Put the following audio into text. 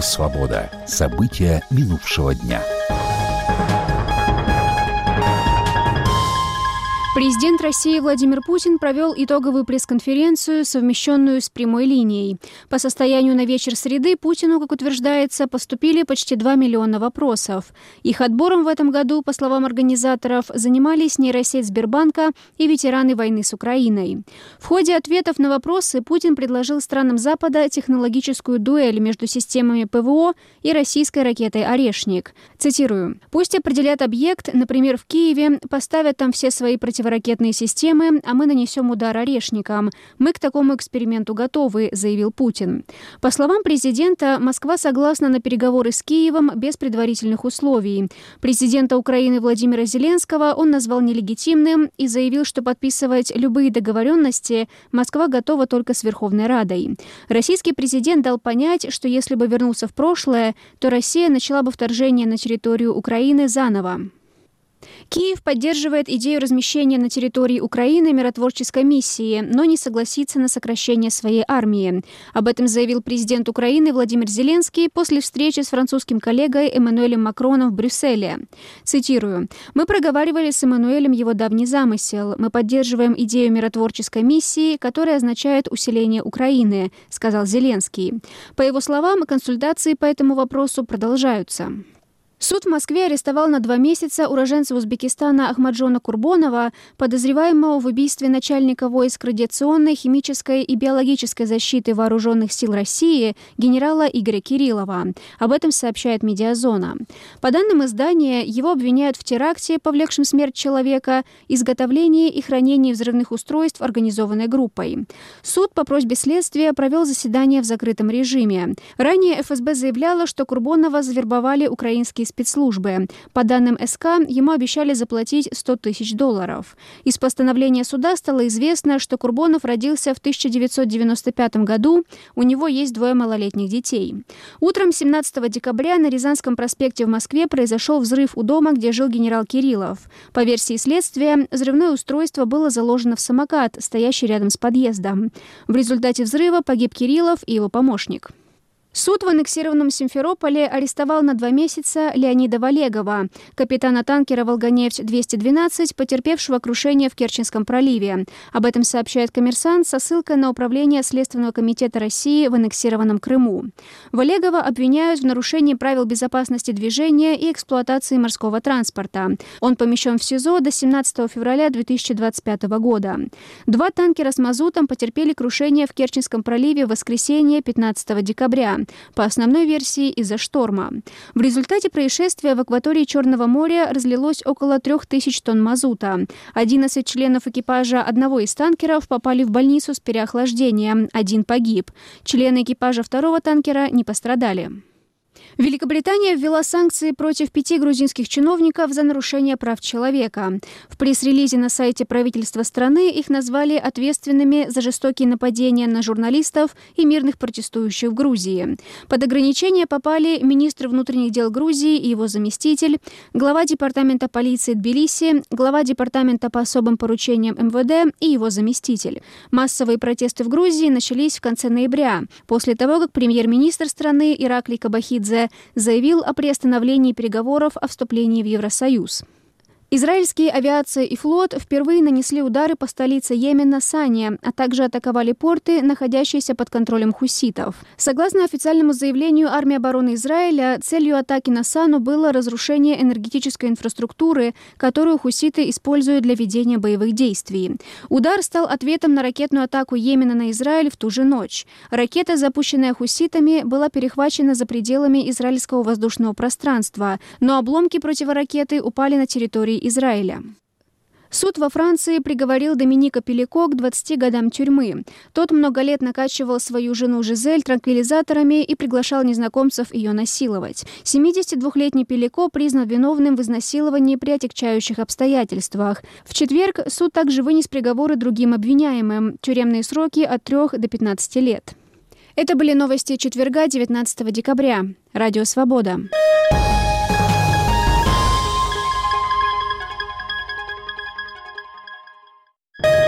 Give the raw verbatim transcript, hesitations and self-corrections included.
Радио «Свобода». События минувшего дня. Президент России Владимир Путин провел итоговую пресс-конференцию, совмещенную с прямой линией. По состоянию на вечер среды Путину, как утверждается, поступили почти два миллиона вопросов. Их отбором в этом году, по словам организаторов, занимались нейросеть Сбербанка и ветераны войны с Украиной. В ходе ответов на вопросы Путин предложил странам Запада технологическую дуэль между системами ПВО и российской ракетой «Орешник». Цитирую. «Пусть определят объект, например, в Киеве, поставят там все свои противоположности, ракетные системы, а мы нанесем удар орешникам. Мы к такому эксперименту готовы», — заявил Путин. По словам президента, Москва согласна на переговоры с Киевом без предварительных условий. Президента Украины Владимира Зеленского он назвал нелегитимным и заявил, что подписывать любые договоренности Москва готова только с Верховной Радой. Российский президент дал понять, что если бы вернулся в прошлое, то Россия начала бы вторжение на территорию Украины заново. Киев поддерживает идею размещения на территории Украины миротворческой миссии, но не согласится на сокращение своей армии. Об этом заявил президент Украины Владимир Зеленский после встречи с французским коллегой Эммануэлем Макроном в Брюсселе. Цитирую. «Мы проговаривали с Эммануэлем его давний замысел. Мы поддерживаем идею миротворческой миссии, которая означает усиление Украины», — сказал Зеленский. По его словам, консультации по этому вопросу продолжаются. Суд в Москве арестовал на два месяца уроженца Узбекистана Ахмаджона Курбонова, подозреваемого в убийстве начальника войск радиационной, химической и биологической защиты Вооруженных сил России генерала Игоря Кириллова. Об этом сообщает «Медиазона». По данным издания, его обвиняют в теракте, повлекшем смерть человека, изготовлении и хранении взрывных устройств организованной группой. Суд по просьбе следствия провел заседание в закрытом режиме. Ранее эф эс бэ заявляла, что Курбонова завербовали украинские спецслужбы. По данным эс ка, ему обещали заплатить сто тысяч долларов. Из постановления суда стало известно, что Курбонов родился в тысяча девятьсот девяносто пятом году, у него есть двое малолетних детей. Утром семнадцатого декабря на Рязанском проспекте в Москве произошел взрыв у дома, где жил генерал Кириллов. По версии следствия, взрывное устройство было заложено в самокат, стоящий рядом с подъездом. В результате взрыва погиб Кириллов и его помощник. Суд в аннексированном Симферополе арестовал на два месяца Леонида Валегова, капитана танкера «Волганефть двести двенадцать», потерпевшего крушение в Керченском проливе. Об этом сообщает «Коммерсант» со ссылкой на управление Следственного комитета России в аннексированном Крыму. Валегова обвиняют в нарушении правил безопасности движения и эксплуатации морского транспорта. Он помещен в СИЗО до семнадцатого февраля две тысячи двадцать пятого года. Два танкера с мазутом потерпели крушение в Керченском проливе в воскресенье пятнадцатого декабря. По основной версии, из-за шторма. В результате происшествия в акватории Черного моря разлилось около трех тысяч тонн мазута. одиннадцать членов экипажа одного из танкеров попали в больницу с переохлаждением. Один погиб. Члены экипажа второго танкера не пострадали. Великобритания ввела санкции против пяти грузинских чиновников за нарушение прав человека. В пресс-релизе на сайте правительства страны их назвали ответственными за жестокие нападения на журналистов и мирных протестующих в Грузии. Под ограничения попали министр внутренних дел Грузии и его заместитель, глава департамента полиции Тбилиси, глава департамента по особым поручениям эм вэ дэ и его заместитель. Массовые протесты в Грузии начались в конце ноября, после того, как премьер-министр страны Ираклий Кабахидзе заявил о приостановлении переговоров о вступлении в Евросоюз. Израильские авиация и флот впервые нанесли удары по столице Йемена Сане, а также атаковали порты, находящиеся под контролем хуситов. Согласно официальному заявлению армии обороны Израиля, целью атаки на Сану было разрушение энергетической инфраструктуры, которую хуситы используют для ведения боевых действий. Удар стал ответом на ракетную атаку Йемена на Израиль в ту же ночь. Ракета, запущенная хуситами, была перехвачена за пределами израильского воздушного пространства, но обломки противоракеты упали на территории Израиля. Суд во Франции приговорил Доминика Пелико к двадцати годам тюрьмы. Тот много лет накачивал свою жену Жизель транквилизаторами и приглашал незнакомцев ее насиловать. семидесятидвухлетний Пелико признан виновным в изнасиловании при отягчающих обстоятельствах. В четверг суд также вынес приговоры другим обвиняемым – тюремные сроки от трёх до пятнадцати лет. Это были новости четверга, девятнадцатого декабря. Радио «Свобода».